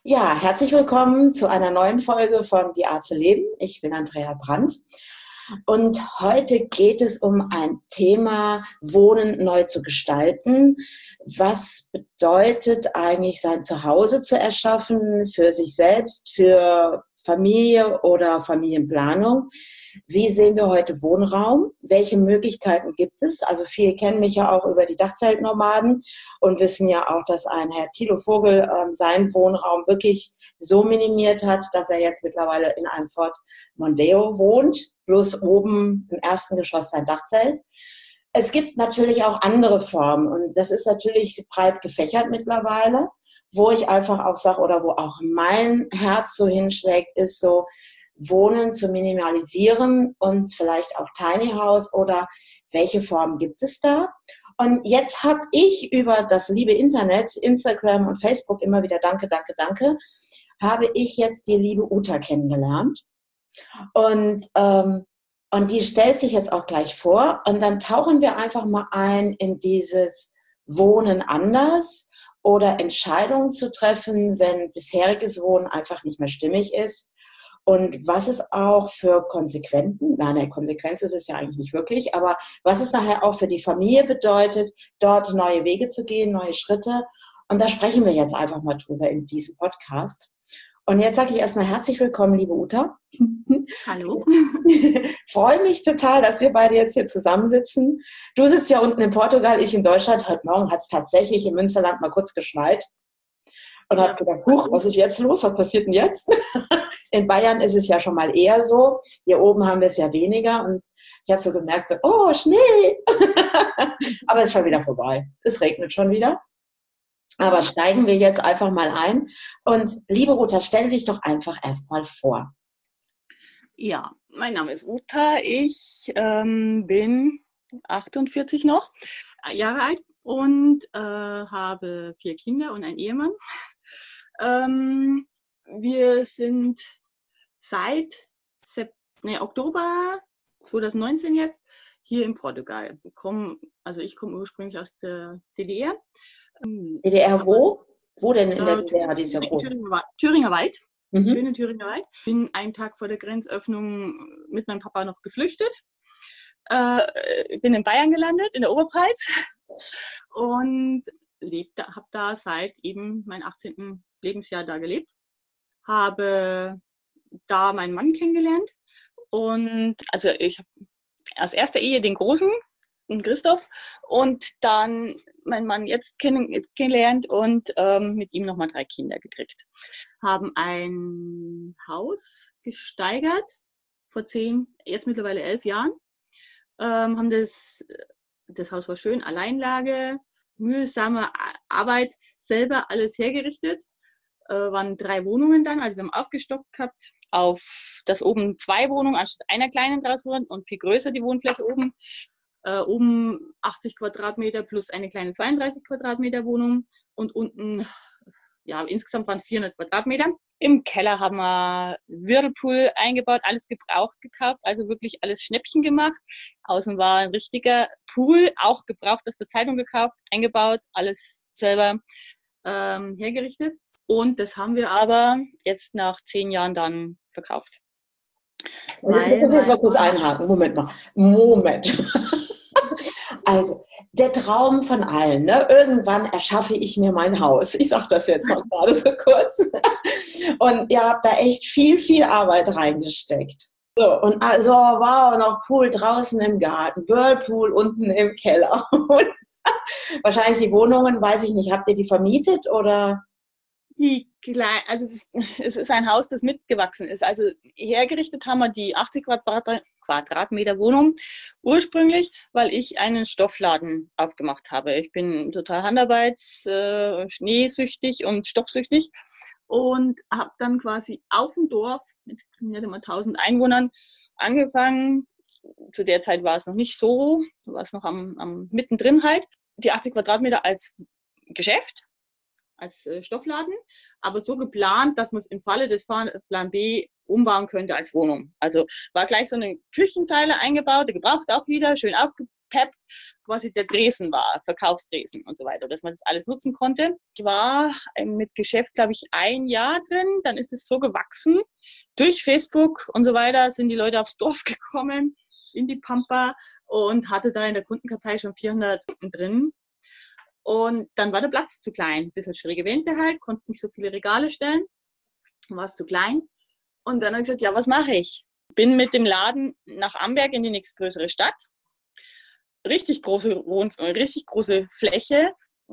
Ja, herzlich willkommen zu einer neuen Folge von Die Art zu leben. Ich bin Andrea Brandt und heute geht es um ein Thema, Wohnen neu zu gestalten. Was bedeutet eigentlich, sein Zuhause zu erschaffen für sich selbst, für Familie oder Familienplanung? Wie sehen wir heute Wohnraum? Welche Möglichkeiten gibt es? Also viele kennen mich ja auch über die Dachzeltnomaden und wissen ja auch, dass ein Herr Thilo Vogel seinen Wohnraum wirklich so minimiert hat, dass er jetzt mittlerweile in einem Fort Mondeo wohnt, bloß oben im ersten Geschoss sein Dachzelt. Es gibt natürlich auch andere Formen und das ist natürlich breit gefächert mittlerweile, wo ich einfach auch sage oder wo auch mein Herz so hinschlägt, ist so, Wohnen zu minimalisieren und vielleicht auch Tiny House oder welche Formen gibt es da? Und jetzt habe ich über das liebe Internet, Instagram und Facebook immer wieder danke, habe ich jetzt die liebe Uta kennengelernt. Und die stellt sich jetzt auch gleich vor und dann tauchen wir einfach mal ein in dieses Wohnen anders oder Entscheidungen zu treffen, wenn bisheriges Wohnen einfach nicht mehr stimmig ist. Und was es auch für Konsequenzen, nein, Konsequenz ist es ja eigentlich nicht wirklich, aber was es nachher auch für die Familie bedeutet, dort neue Wege zu gehen, neue Schritte. Und da sprechen wir jetzt einfach mal drüber in diesem Podcast. Und jetzt sage ich erstmal herzlich willkommen, liebe Uta. Hallo. Freue mich total, dass wir beide jetzt hier zusammensitzen. Du sitzt ja unten in Portugal, ich in Deutschland. Heute Morgen hat es tatsächlich im Münsterland mal kurz geschneit. Und habe gedacht, huch, was ist jetzt los? Was passiert denn jetzt? In Bayern ist es ja schon mal eher so. Hier oben haben wir es ja weniger. Und ich habe so gemerkt, so, oh, Schnee. Aber es ist schon wieder vorbei. Es regnet schon wieder. Aber steigen wir jetzt einfach mal ein. Und liebe Uta, stell dich doch einfach erstmal vor. Ja, mein Name ist Uta. Ich bin 48 noch Jahre alt und habe 4 Kinder und einen Ehemann. Wir sind seit Oktober 2019 jetzt hier in Portugal. Ich komme ursprünglich aus der DDR. DDR wo? Wo denn in der DDR? Die ist ja groß. Thüringer Wald. Schöne Thüringer Wald. Ich bin einen Tag vor der Grenzöffnung mit meinem Papa noch geflüchtet. Bin in Bayern gelandet, in der Oberpfalz. Und habe da seit eben meinem 18. Lebensjahr da gelebt. Habe da meinen Mann kennengelernt. Und also ich habe aus erster Ehe den Großen, den Christoph, und dann meinen Mann jetzt kennengelernt und mit ihm nochmal 3 Kinder gekriegt. Haben ein Haus gesteigert vor 10, jetzt mittlerweile 11 Jahren. Haben das Haus war schön, Alleinlage, mühsame Arbeit, selber alles hergerichtet. Waren 3 Wohnungen dann, also wir haben aufgestockt gehabt auf das oben 2 Wohnungen anstatt einer kleinen draus wurden und viel größer die Wohnfläche oben. Oben 80 Quadratmeter plus eine kleine 32 Quadratmeter Wohnung und unten, ja, insgesamt waren es 400 Quadratmeter. Im Keller haben wir Whirlpool eingebaut, alles gebraucht gekauft, also wirklich alles Schnäppchen gemacht. Außen war ein richtiger Pool, auch gebraucht aus der Zeitung gekauft, eingebaut, alles selber hergerichtet. Und das haben wir aber jetzt nach 10 Jahren dann verkauft. Ich muss jetzt mal kurz einhaken. Moment. Also, der Traum von allen, ne? Irgendwann erschaffe ich mir mein Haus. Ich sage das jetzt mal gerade so kurz. Und ihr habt da echt viel Arbeit reingesteckt. So, und also, wow, noch Pool draußen im Garten, Whirlpool unten im Keller. Und wahrscheinlich die Wohnungen, weiß ich nicht, habt ihr die vermietet oder? Es ist ein Haus, das mitgewachsen ist. Also hergerichtet haben wir die 80 Quadratmeter Wohnung ursprünglich, weil ich einen Stoffladen aufgemacht habe. Ich bin total schneesüchtig und stoffsüchtig und habe dann quasi auf dem Dorf mit nicht einmal 1000 Einwohnern angefangen. Zu der Zeit war es noch nicht so, war es noch am mittendrin halt. Die 80 Quadratmeter als Geschäft, als Stoffladen, aber so geplant, dass man es im Falle des Plan B umbauen könnte als Wohnung. Also war gleich so eine Küchenzeile eingebaut, gebraucht auch wieder, schön aufgepeppt, quasi der Tresen war, Verkaufstresen und so weiter, dass man das alles nutzen konnte. Ich war mit Geschäft, glaube ich, 1 Jahr drin, dann ist es so gewachsen. Durch Facebook und so weiter sind die Leute aufs Dorf gekommen, in die Pampa, und hatte da in der Kundenkartei schon 400 Kunden drin. Und dann war der Platz zu klein. Ein bisschen schräge Wände halt, konntest nicht so viele Regale stellen, war es zu klein. Und dann habe ich gesagt, ja, was mache ich? Bin mit dem Laden nach Amberg in die nächstgrößere Stadt. Richtig große Fläche.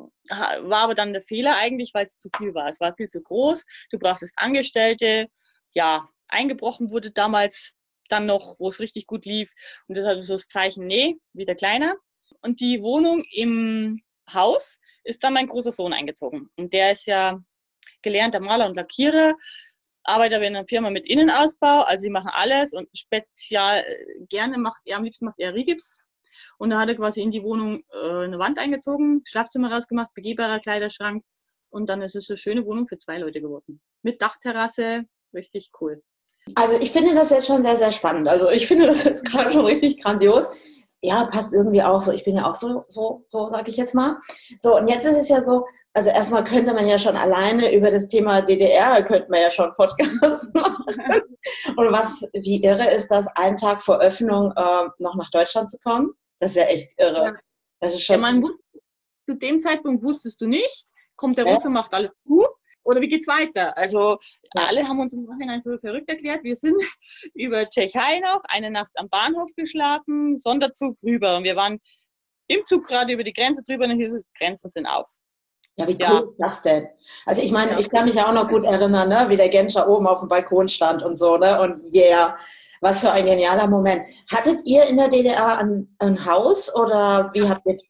War aber dann der Fehler eigentlich, weil es zu viel war. Es war viel zu groß. Du brauchtest Angestellte. Ja, eingebrochen wurde damals dann noch, wo es richtig gut lief. Und deshalb so das Zeichen, nee, wieder kleiner. Und die Wohnung im Haus ist dann mein großer Sohn eingezogen. Und der ist ja gelernter Maler und Lackierer, arbeitet aber in einer Firma mit Innenausbau, also sie machen alles, und spezial gerne am liebsten macht er Rigips. Und da hat er quasi in die Wohnung eine Wand eingezogen, Schlafzimmer rausgemacht, begehbarer Kleiderschrank, und dann ist es eine schöne Wohnung für 2 Leute geworden. Mit Dachterrasse, richtig cool. Also ich finde das jetzt schon sehr, sehr spannend. Also ich finde das jetzt gerade schon richtig grandios. Ja, passt irgendwie auch so. Ich bin ja auch so sage ich jetzt mal. So, und jetzt ist es ja so, also erstmal könnte man ja schon alleine über das Thema DDR, könnte man ja schon Podcast machen. Und wie irre ist das, einen Tag vor Öffnung noch nach Deutschland zu kommen? Das ist ja echt irre. Ja. Das ist schon zu dem Zeitpunkt wusstest du nicht, kommt der Russe, macht alles gut, oder wie geht's weiter? Also alle haben uns im Nachhinein für verrückt erklärt. Wir sind über Tschechei noch, eine Nacht am Bahnhof geschlafen, Sonderzug rüber. Und wir waren im Zug gerade über die Grenze drüber, und dann hieß es, Grenzen sind auf. Ja, wie cool ist das denn? Also ich meine, ich kann mich ja auch noch gut erinnern, ne, wie der Genscher oben auf dem Balkon stand und so, ne? Und was für ein genialer Moment. Hattet ihr in der DDR ein Haus oder wie habt ihr...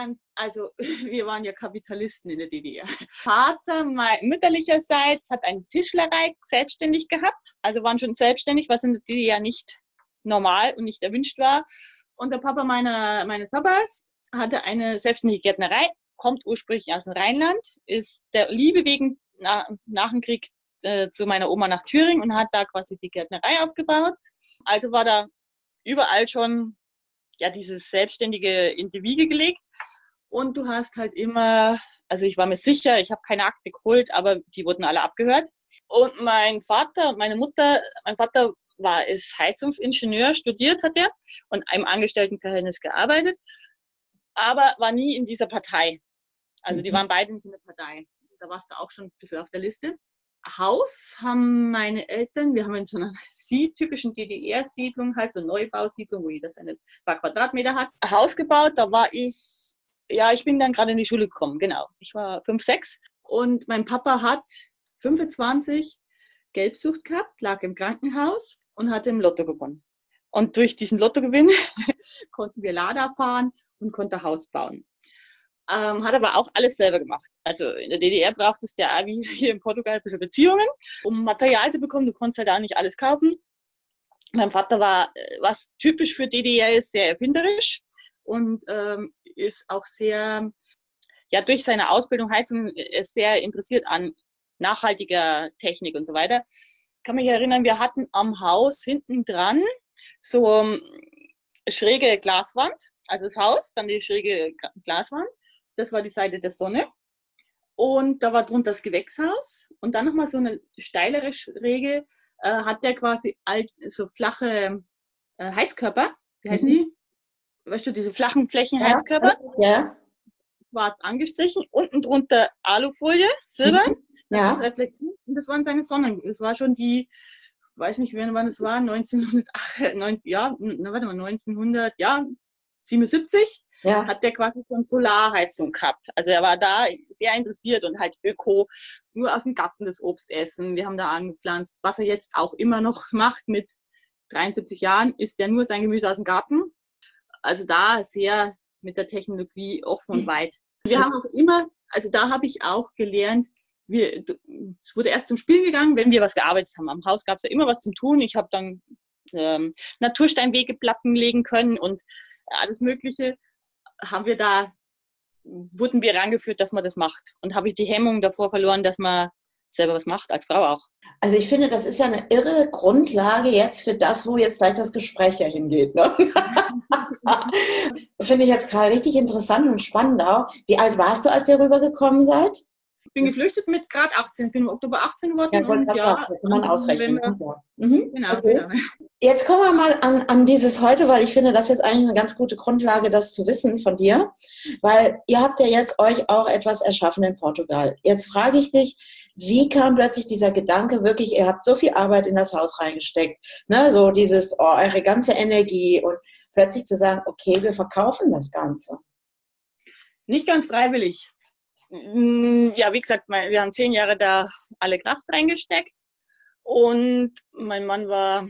Wir waren ja Kapitalisten in der DDR. Vater mütterlicherseits hat eine Tischlerei selbstständig gehabt, also waren schon selbstständig, was in der DDR nicht normal und nicht erwünscht war. Und der Papa meines Papas hatte eine selbstständige Gärtnerei, kommt ursprünglich aus dem Rheinland, ist der Liebe wegen nach dem Krieg zu meiner Oma nach Thüringen und hat da quasi die Gärtnerei aufgebaut. Also war da überall schon dieses Selbstständige in die Wiege gelegt. Und du hast halt immer, also ich war mir sicher, ich habe keine Akte geholt, aber die wurden alle abgehört. Und mein Vater und meine Mutter, mein Vater ist Heizungsingenieur, studiert hat er und im Angestelltenverhältnis gearbeitet, aber war nie in dieser Partei. Also die waren beide nicht in der Partei. Da warst du auch schon ein bisschen auf der Liste. Haus haben meine Eltern, wir haben in so einer typischen DDR-Siedlung, halt so eine Neubausiedlung, wo jeder seine paar Quadratmeter hat, Haus gebaut. Da war ich bin dann gerade in die Schule gekommen, genau. Ich war 5, 6 und mein Papa hat 25 Gelbsucht gehabt, lag im Krankenhaus und hatte im Lotto gewonnen. Und durch diesen Lottogewinn konnten wir Lada fahren und konnte Haus bauen. Hat aber auch alles selber gemacht. Also in der DDR brauchtest du ja wie hier in Portugal ein bisschen Beziehungen, um Material zu bekommen. Du konntest halt auch nicht alles kaufen. Mein Vater war, was typisch für DDR ist, sehr erfinderisch und ist auch sehr, durch seine Ausbildung Heizung ist sehr interessiert an nachhaltiger Technik und so weiter. Ich kann mich erinnern, wir hatten am Haus hinten dran so schräge Glaswand, also das Haus, dann die schräge Glaswand. Das war die Seite der Sonne. Und da war drunter das Gewächshaus. Und dann nochmal so eine steilere Schräge hat der quasi so flache Heizkörper. Wie heißen die? Weißt du, diese flachen Flächenheizkörper? Ja. Schwarz angestrichen. Unten drunter Alufolie, Silber. Ja. Das reflektiert. Und das waren seine Sonnen. Das war schon weiß nicht, wann es war, 1977. Ja. Hat der quasi schon Solarheizung gehabt. Also er war da sehr interessiert und halt Öko, nur aus dem Garten das Obst essen. Wir haben da angepflanzt. Was er jetzt auch immer noch macht mit 73 Jahren, isst er nur sein Gemüse aus dem Garten. Also da sehr mit der Technologie offen und weit. Wir haben auch immer, also da habe ich auch gelernt, es wurde erst zum Spiel gegangen, wenn wir was gearbeitet haben. Am Haus gab es ja immer was zum Tun. Ich habe dann Natursteinwegeplatten legen können und alles Mögliche. Wurden wir rangeführt, dass man das macht. Und habe ich die Hemmung davor verloren, dass man selber was macht, als Frau auch. Also ich finde, das ist ja eine irre Grundlage jetzt für das, wo jetzt gleich das Gespräch ja hingeht. Ne? Finde ich jetzt gerade richtig interessant und spannend auch. Wie alt warst du, als ihr rübergekommen seid? Ich bin geflüchtet mit gerade 18. Ich bin im Oktober 18 geworden. Ja, wollte gerade sagen, das kann man ausrechnen. Genau, Okay. genau. Jetzt kommen wir mal an dieses heute, weil ich finde, das ist jetzt eigentlich eine ganz gute Grundlage, das zu wissen von dir. Weil ihr habt ja jetzt euch auch etwas erschaffen in Portugal. Jetzt frage ich dich, wie kam plötzlich dieser Gedanke wirklich, ihr habt so viel Arbeit in das Haus reingesteckt, ne? So dieses, eure ganze Energie und plötzlich zu sagen, okay, wir verkaufen das Ganze. Nicht ganz freiwillig. Ja, wie gesagt, wir haben 10 Jahre da alle Kraft reingesteckt und mein Mann war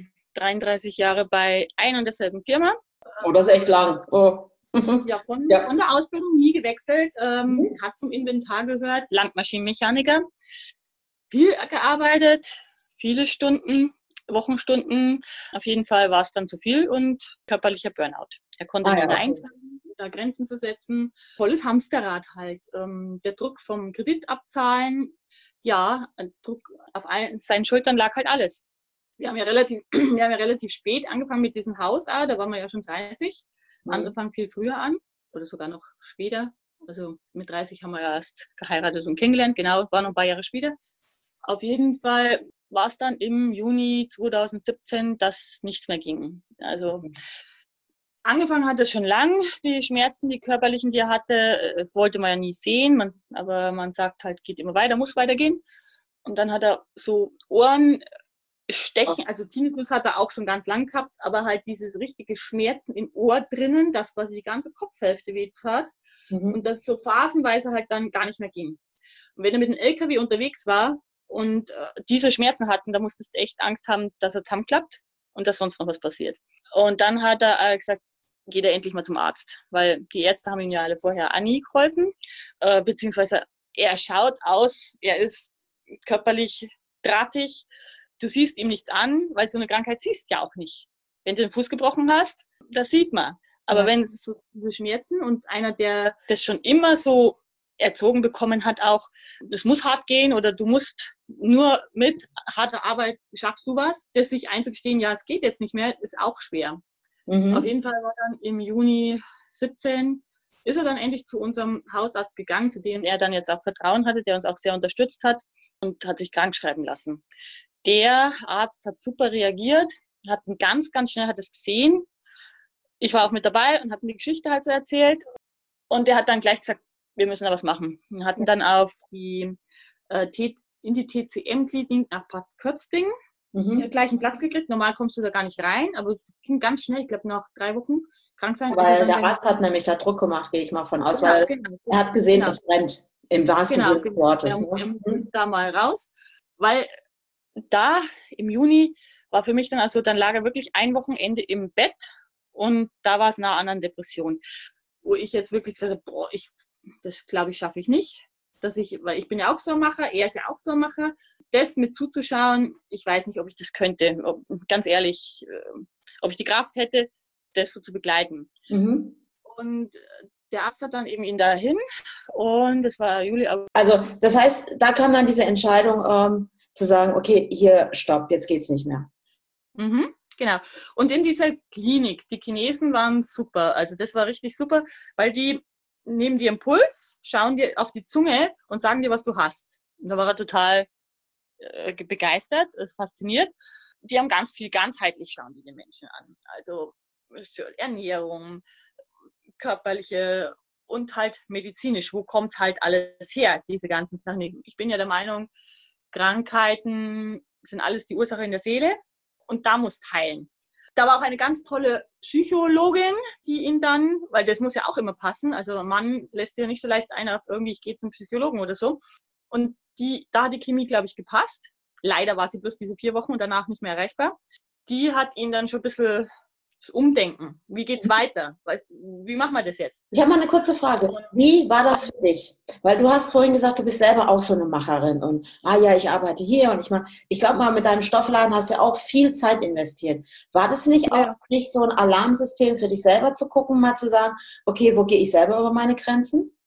33 Jahre bei ein und derselben Firma. Oh, das ist echt lang. Oh. Ja, von der Ausbildung nie gewechselt, hat zum Inventar gehört, Landmaschinenmechaniker. Viel gearbeitet, viele Stunden, Wochenstunden. Auf jeden Fall war es dann zu viel und körperlicher Burnout. Er konnte nicht mehr einzahlen, da Grenzen zu setzen. Volles Hamsterrad halt. Der Druck vom Kredit abzahlen, ja, Druck auf seinen Schultern lag halt alles. Wir haben ja relativ spät angefangen mit diesem Haus, da waren wir ja schon 30. Andere fangen viel früher an oder sogar noch später. Also mit 30 haben wir ja erst geheiratet und kennengelernt, genau, war noch ein paar Jahre später. Auf jeden Fall war es dann im Juni 2017, dass nichts mehr ging. Also angefangen hat es schon lang, die Schmerzen, die körperlichen, die er hatte, wollte man ja nie sehen, aber man sagt halt, geht immer weiter, muss weitergehen. Und dann hat er so Ohrenstechen, also Tinnitus hat er auch schon ganz lang gehabt, aber halt dieses richtige Schmerzen im Ohr drinnen, das quasi die ganze Kopfhälfte wehtat und das so phasenweise halt dann gar nicht mehr ging. Und wenn er mit dem LKW unterwegs war und diese Schmerzen hatten, da musstest du echt Angst haben, dass er zusammenklappt und dass sonst noch was passiert. Und dann hat er gesagt, geht er endlich mal zum Arzt, weil die Ärzte haben ihm ja alle vorher nie geholfen, beziehungsweise er schaut aus, er ist körperlich drahtig, du siehst ihm nichts an, weil so eine Krankheit siehst du ja auch nicht. Wenn du den Fuß gebrochen hast, das sieht man. Aber wenn es so Schmerzen und einer, der das schon immer so erzogen bekommen hat, auch, das muss hart gehen oder du musst nur mit harter Arbeit schaffst du was, das sich einzugestehen, ja, es geht jetzt nicht mehr, ist auch schwer. Auf jeden Fall war dann im Juni 17 ist er dann endlich zu unserem Hausarzt gegangen, zu dem er dann jetzt auch Vertrauen hatte, der uns auch sehr unterstützt hat und hat sich krank schreiben lassen. Der Arzt hat super reagiert, hat ganz, ganz schnell hat es gesehen. Ich war auch mit dabei und hat mir die Geschichte halt so erzählt. Und der hat dann gleich gesagt, wir müssen da was machen. Wir hatten dann auf in die TCM-Klinik nach Bad Kötzting gleich einen Platz gekriegt. Normal kommst du da gar nicht rein, aber es ging ganz schnell. Ich glaube, nach 3 Wochen krank sein. Weil der Arzt hat nämlich da Druck gemacht, gehe ich mal von aus, weil er hat gesehen, es brennt. Im wahrsten Sinne des Wortes. Er muss da mal raus, weil da im Juni war für mich dann, also dann lag er wirklich ein Wochenende im Bett und da war es nah an einer Depression, wo ich jetzt wirklich gesagt habe, boah, das glaube ich schaffe ich nicht, weil ich bin ja auch so ein Macher, er ist ja auch so ein Macher, das mit zuzuschauen, ich weiß nicht, ob ich das könnte, ganz ehrlich, ob ich die Kraft hätte, das so zu begleiten. Und der Arzt hat dann eben ihn dahin und das war Juli. Also das heißt, da kam dann diese Entscheidung zu sagen, okay, hier, stopp, jetzt geht's nicht mehr. Genau. Und in dieser Klinik, die Chinesen waren super. Also das war richtig super, weil die nehmen dir einen Puls, schauen dir auf die Zunge und sagen dir, was du hast. Und da war er total begeistert, ist fasziniert. Die haben ganz viel ganzheitlich, schauen die den Menschen an. Also Ernährung, körperliche und halt medizinisch. Wo kommt halt alles her, diese ganzen Sachen? Ich bin ja der Meinung, Krankheiten sind alles die Ursache in der Seele und da muss heilen. Da war auch eine ganz tolle Psychologin, die ihn dann, weil das muss ja auch immer passen, also ein Mann lässt ja nicht so leicht ein auf irgendwie, ich gehe zum Psychologen oder so. Und da hat die Chemie, glaube ich, gepasst. Leider war sie bloß diese 4 Wochen und danach nicht mehr erreichbar. Die hat ihn dann schon ein bisschen das Umdenken. Wie geht's weiter? Wie machen wir das jetzt? Ich habe mal eine kurze Frage. Wie war das für dich? Weil du hast vorhin gesagt, du bist selber auch so eine Macherin und ja, ich arbeite hier und ich glaube mal, mit deinem Stoffladen hast du ja auch viel Zeit investiert. War das nicht auch nicht so ein Alarmsystem für dich selber zu gucken, mal zu sagen, okay, wo gehe ich selber über meine Grenzen?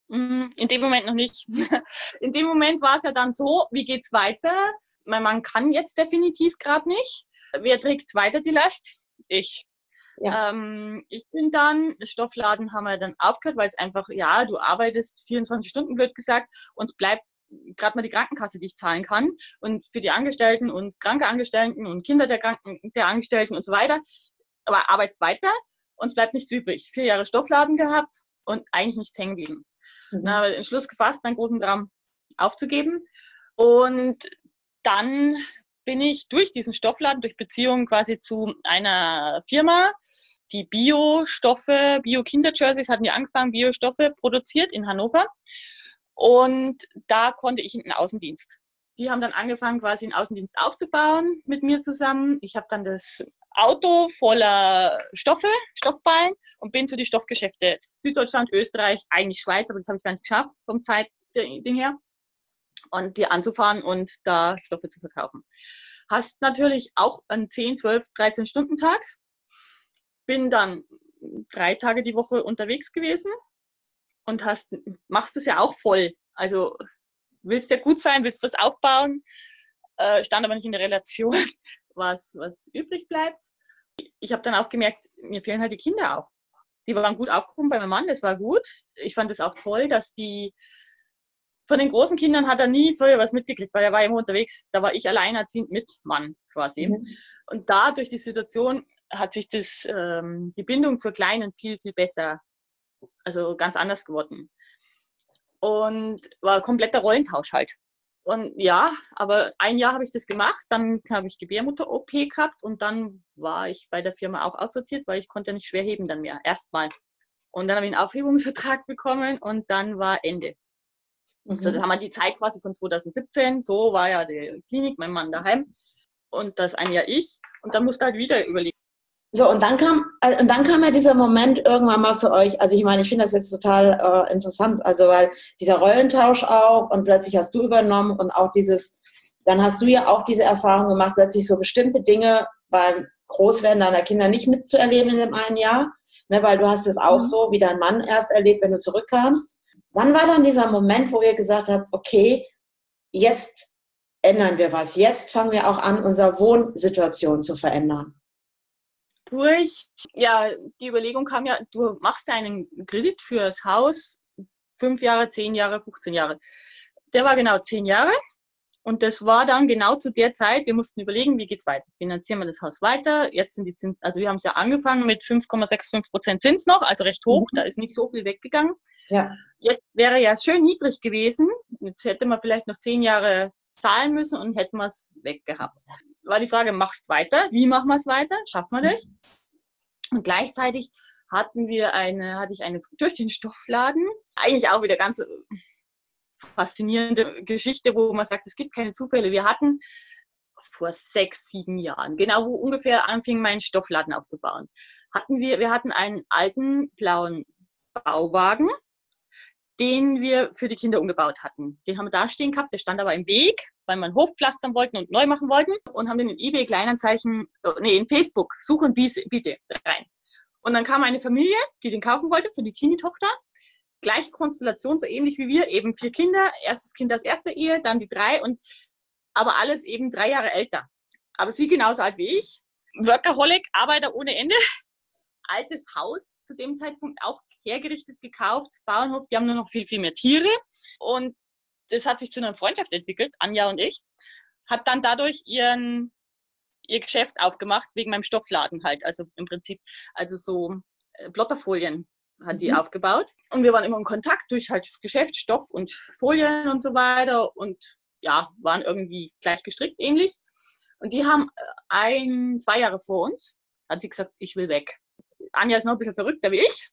In dem Moment noch nicht. In dem Moment war es ja dann so, wie geht's weiter? Mein Mann kann jetzt definitiv gerade nicht. Wer trägt weiter die Last? Ich. Ja. Ich bin dann, Stoffladen haben wir dann aufgehört, weil es einfach, ja, du arbeitest 24 Stunden, blöd gesagt, und es bleibt gerade mal die Krankenkasse, die ich zahlen kann. Und für die Angestellten und kranke Angestellten und Kinder der Angestellten und so weiter. Aber arbeitest weiter und es bleibt nichts übrig. 4 Jahre Stoffladen gehabt und eigentlich nichts hängen geblieben. Dann habe ich den Schluss gefasst, meinen großen Traum aufzugeben. Und dann bin ich durch diesen Stoffladen, durch Beziehungen quasi zu einer Firma, die Biostoffe, Bio-Kinder-Jerseys hatten wir angefangen, Biostoffe produziert in Hannover. Und da konnte ich in den Außendienst. Die haben dann angefangen, quasi einen Außendienst aufzubauen mit mir zusammen. Ich habe dann das Auto voller Stoffballen und bin zu die Stoffgeschäfte Süddeutschland, Österreich, eigentlich Schweiz, aber das habe ich gar nicht geschafft vom Zeitding her. Und die anzufahren und da Stoffe zu verkaufen. Hast natürlich auch einen 10, 12, 13 Stunden Tag. Bin dann 3 Tage die Woche unterwegs gewesen und machst es ja auch voll. Also willst ja gut sein, willst was aufbauen, stand aber nicht in der Relation, was übrig bleibt. Ich habe dann auch gemerkt, mir fehlen halt die Kinder auch. Die waren gut aufgehoben bei meinem Mann, das war gut. Ich fand es auch toll, dass von den großen Kindern hat er nie früher was mitgekriegt, weil er war immer unterwegs. Da war ich alleinerziehend mit Mann quasi. Und da durch die Situation hat sich die Bindung zur Kleinen viel, viel besser, also ganz anders geworden. Und war kompletter Rollentausch halt. Und ja, aber 1 Jahr habe ich das gemacht, dann habe ich Gebärmutter-OP gehabt und dann war ich bei der Firma auch aussortiert, weil ich konnte ja nicht schwer heben dann mehr, erstmal. Und dann habe ich einen Aufhebungsvertrag bekommen und dann war Ende. So, da haben wir die Zeit quasi von 2017, so war ja die Klinik, mein Mann daheim und das ein Jahr ich und dann musste halt wieder überlegen. So, und dann kam ja dieser Moment irgendwann mal für euch, also ich meine, ich finde das jetzt total interessant, also weil dieser Rollentausch auch und plötzlich hast du übernommen und auch dann hast du ja auch diese Erfahrung gemacht, plötzlich so bestimmte Dinge beim Großwerden deiner Kinder nicht mitzuerleben in dem einen Jahr, ne, weil du hast es auch so wie dein Mann erst erlebt, wenn du zurückkamst. Wann war dann dieser Moment, wo ihr gesagt habt, okay, jetzt ändern wir was, jetzt fangen wir auch an, unsere Wohnsituation zu verändern? Die Überlegung kam ja, du machst einen Kredit fürs Haus, 5 Jahre, 10 Jahre, 15 Jahre. Der war genau 10 Jahre und das war dann genau zu der Zeit, wir mussten überlegen, wie geht's weiter? Finanzieren wir das Haus weiter? Jetzt sind die Zinsen, also wir haben es ja angefangen mit 5,65% Zins noch, also recht hoch, da ist nicht so viel weggegangen. Ja. Jetzt wäre ja schön niedrig gewesen, jetzt hätte man vielleicht noch 10 Jahre zahlen müssen und hätten wir es weggehabt. War die Frage, machst weiter? Wie machen wir es weiter? Schaffen wir das? Und gleichzeitig hatte ich eine durch den Stoffladen, eigentlich auch wieder ganz faszinierende Geschichte, wo man sagt, es gibt keine Zufälle. Wir hatten vor 6, 7 Jahren, genau wo ungefähr anfing, meinen Stoffladen aufzubauen, wir hatten einen alten blauen Bauwagen, den wir für die Kinder umgebaut hatten. Den haben wir da stehen gehabt, der stand aber im Weg, weil wir einen Hof pflastern wollten und neu machen wollten und haben den in eBay Kleinanzeigen, in Facebook, Such und Biete rein. Und dann kam eine Familie, die den kaufen wollte für die Teenie-Tochter. Gleiche Konstellation, so ähnlich wie wir, eben 4 Kinder, erstes Kind aus erster Ehe, dann die 3 aber alles eben 3 Jahre älter. Aber sie genauso alt wie ich. Workaholic, Arbeiter ohne Ende. Altes Haus zu dem Zeitpunkt auch hergerichtet, gekauft, Bauernhof, die haben nur noch viel, viel mehr Tiere. Und das hat sich zu einer Freundschaft entwickelt, Anja und ich. Hat dann dadurch ihr Geschäft aufgemacht, wegen meinem Stoffladen halt. Also im Prinzip, also so Plotterfolien hat die aufgebaut. Und wir waren immer in Kontakt durch halt Geschäft, Stoff und Folien und so weiter. Und ja, waren irgendwie gleich gestrickt, ähnlich. Und die haben 2 Jahre vor uns, hat sie gesagt, ich will weg. Anja ist noch ein bisschen verrückter wie ich.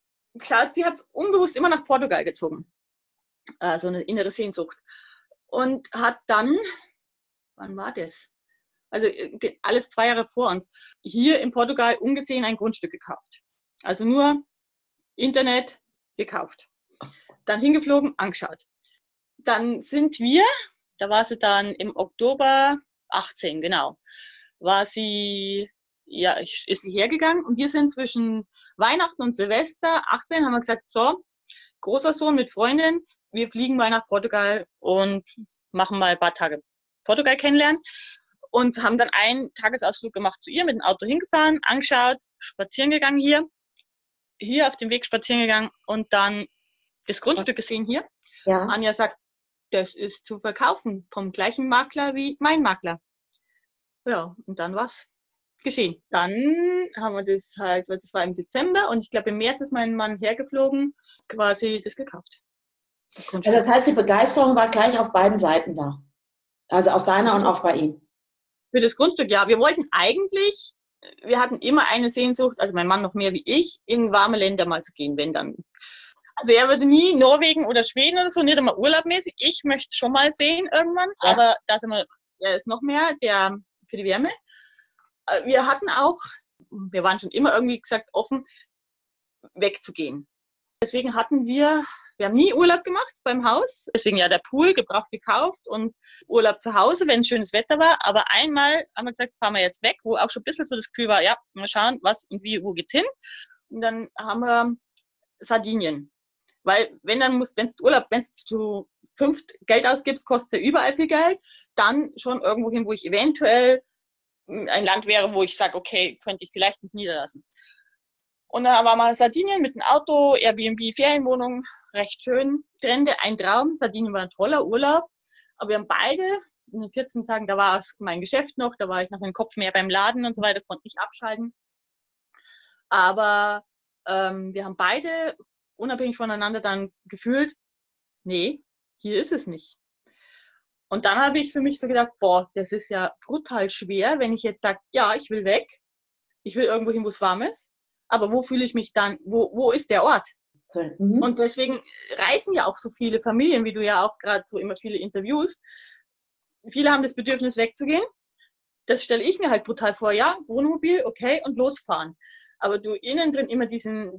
Die hat es unbewusst immer nach Portugal gezogen. So eine innere Sehnsucht. Und hat dann, wann war das? Also alles 2 Jahre vor uns, hier in Portugal ungesehen ein Grundstück gekauft. Also nur Internet gekauft. Dann hingeflogen, angeschaut. Dann sind wir, da war sie dann im Oktober 18, genau, ist sie hergegangen und wir sind zwischen Weihnachten und Silvester 18, haben wir gesagt, so, großer Sohn mit Freundin, wir fliegen mal nach Portugal und machen mal ein paar Tage Portugal kennenlernen. Und haben dann einen Tagesausflug gemacht zu ihr, mit dem Auto hingefahren, angeschaut, spazieren gegangen hier auf dem Weg spazieren gegangen und dann das Grundstück gesehen hier. Ja. Anja sagt, das ist zu verkaufen vom gleichen Makler wie mein Makler. Ja, und dann war's geschehen. Dann haben wir das halt, das war im Dezember und ich glaube im März ist mein Mann hergeflogen, quasi das gekauft. Also das heißt, die Begeisterung war gleich auf beiden Seiten da. Also auf deiner und auch bei ihm. Für das Grundstück, ja. Wir wollten eigentlich, wir hatten immer eine Sehnsucht, also mein Mann noch mehr wie ich, in warme Länder mal zu gehen, wenn dann. Also er würde nie Norwegen oder Schweden oder so, nicht einmal urlaubmäßig. Ich möchte es schon mal sehen irgendwann, ja. Aber da sind wir, er ist noch mehr der für die Wärme. Wir hatten auch, wir waren schon immer irgendwie gesagt offen, wegzugehen. Deswegen hatten wir haben nie Urlaub gemacht beim Haus. Deswegen ja der Pool gebraucht gekauft und Urlaub zu Hause, wenn schönes Wetter war. Aber einmal haben wir gesagt, fahren wir jetzt weg, wo auch schon ein bisschen so das Gefühl war, ja, mal schauen, was und wie, wo geht's hin. Und dann haben wir Sardinien. Weil wenn dann musst, wenn du zu 5 Geld ausgibst, kostet ja überall viel Geld. Dann schon irgendwo hin, wo ich eventuell ein Land wäre, wo ich sage, okay, könnte ich vielleicht mich niederlassen. Und dann waren wir Sardinien mit dem Auto, Airbnb, Ferienwohnung, recht schön. Strände, ein Traum. Sardinien war ein toller Urlaub. Aber wir haben beide, in den 14 Tagen, da war mein Geschäft noch, da war ich noch im Kopf mehr beim Laden und so weiter, konnte nicht abschalten. Aber wir haben beide unabhängig voneinander dann gefühlt, nee, hier ist es nicht. Und dann habe ich für mich so gedacht, boah, das ist ja brutal schwer, wenn ich jetzt sage, ja, ich will weg, ich will irgendwo hin, wo es warm ist, aber wo fühle ich mich dann, wo ist der Ort? Okay. Mhm. Und deswegen reisen ja auch so viele Familien, wie du ja auch gerade so immer viele Interviews. Viele haben das Bedürfnis wegzugehen. Das stelle ich mir halt brutal vor, ja, Wohnmobil, okay, und losfahren. Aber du innen drin immer diesen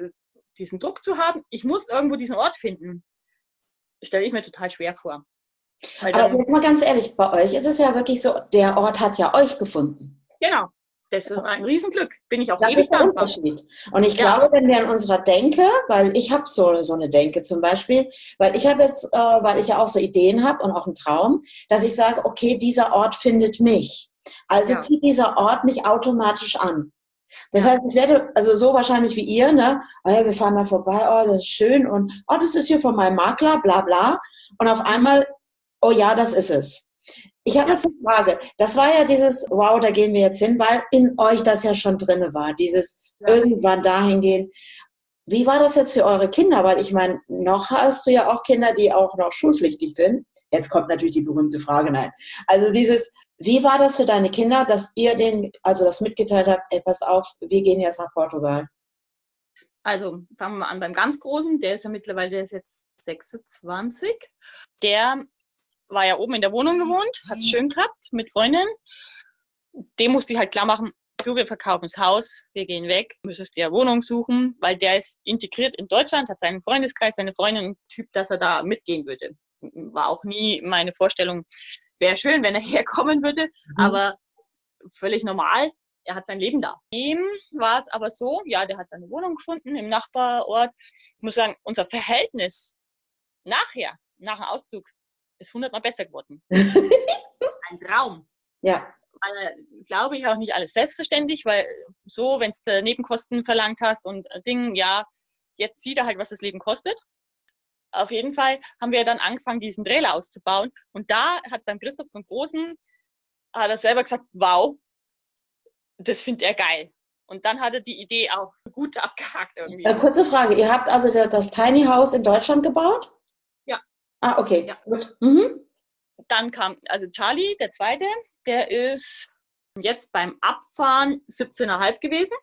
Druck zu haben, ich muss irgendwo diesen Ort finden, stelle ich mir total schwer vor. Aber jetzt mal ganz ehrlich, bei euch ist es ja wirklich so, der Ort hat ja euch gefunden. Genau. Das ist ein Riesenglück. Bin ich auch ewig dankbar. Und ich glaube, wenn wir in unserer Denke, weil ich habe so eine Denke zum Beispiel, weil ich habe jetzt, weil ich ja auch so Ideen habe und auch einen Traum, dass ich sage, okay, dieser Ort findet mich. Also zieht dieser Ort mich automatisch an. Das heißt, ich werde, also so wahrscheinlich wie ihr, ne? Oh ja, wir fahren da vorbei, oh, das ist schön und oh, das ist hier von meinem Makler, bla bla. Und auf einmal, oh ja, das ist es. Ich habe jetzt eine Frage. Das war ja dieses, wow, da gehen wir jetzt hin, weil in euch das ja schon drin war, dieses irgendwann dahin gehen. Wie war das jetzt für eure Kinder? Weil ich meine, noch hast du ja auch Kinder, die auch noch schulpflichtig sind. Jetzt kommt natürlich die berühmte Frage, nein. Also dieses, wie war das für deine Kinder, dass ihr denen, also das mitgeteilt habt, ey, pass auf, wir gehen jetzt nach Portugal? Also fangen wir mal an beim ganz Großen, der ist ja mittlerweile, der ist jetzt 26. Der war ja oben in der Wohnung gewohnt, hat es schön gehabt mit Freundin. Dem musste ich halt klar machen, du, wir verkaufen das Haus, wir gehen weg, müsstest dir eine Wohnung suchen, weil der ist integriert in Deutschland, hat seinen Freundeskreis, seine Freundin, ein Typ, dass er da mitgehen würde. War auch nie meine Vorstellung, wäre schön, wenn er herkommen würde, aber völlig normal, er hat sein Leben da. Ihm war es aber so, ja, der hat eine Wohnung gefunden im Nachbarort. Ich muss sagen, unser Verhältnis nach dem Auszug, ist 100-mal besser geworden. Ein Traum. Ja. Glaube ich auch nicht alles selbstverständlich, weil so, wenn du Nebenkosten verlangt hast und Dinge, ja, jetzt sieht er halt, was das Leben kostet. Auf jeden Fall haben wir dann angefangen, diesen Trailer auszubauen. Und da hat beim Christoph von Großen, hat er selber gesagt, wow, das findet er geil. Und dann hat er die Idee auch gut abgehakt irgendwie. Kurze Frage, ihr habt also das Tiny House in Deutschland gebaut? Ja. Ah, okay. Ja. Gut. Mhm. Dann kam, also Charlie, der Zweite, der ist jetzt beim Abfahren 17,5 gewesen.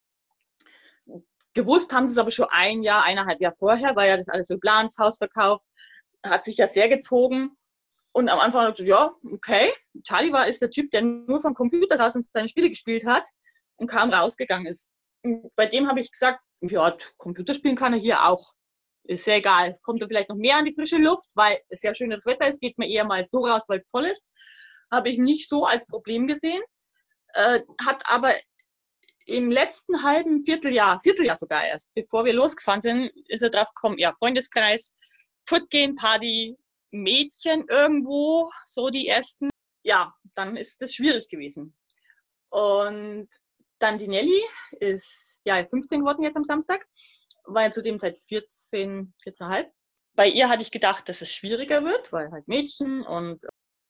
Gewusst haben sie es aber schon 1,5 Jahr vorher, weil ja das alles so geplant, das Hausverkauf, hat sich ja sehr gezogen. Und am Anfang habe ich gesagt, ja, okay. Charlie ist der Typ, der nur vom Computer saß und seine Spiele gespielt hat und kaum rausgegangen ist. Und bei dem habe ich gesagt, ja, Computerspielen kann er hier auch. Ist ja egal. Kommt er vielleicht noch mehr an die frische Luft, weil es ja schönes Wetter ist, geht man eher mal so raus, weil es toll ist. Habe ich nicht so als Problem gesehen. Hat aber im letzten halben Vierteljahr sogar erst, bevor wir losgefahren sind, ist er drauf gekommen, ja, Freundeskreis, Fortgehen, Party, Mädchen irgendwo, so die ersten. Ja, dann ist das schwierig gewesen. Und dann die Nelly ist ja 15 geworden jetzt am Samstag, war ja zudem seit 14,5. Bei ihr hatte ich gedacht, dass es schwieriger wird, weil halt Mädchen und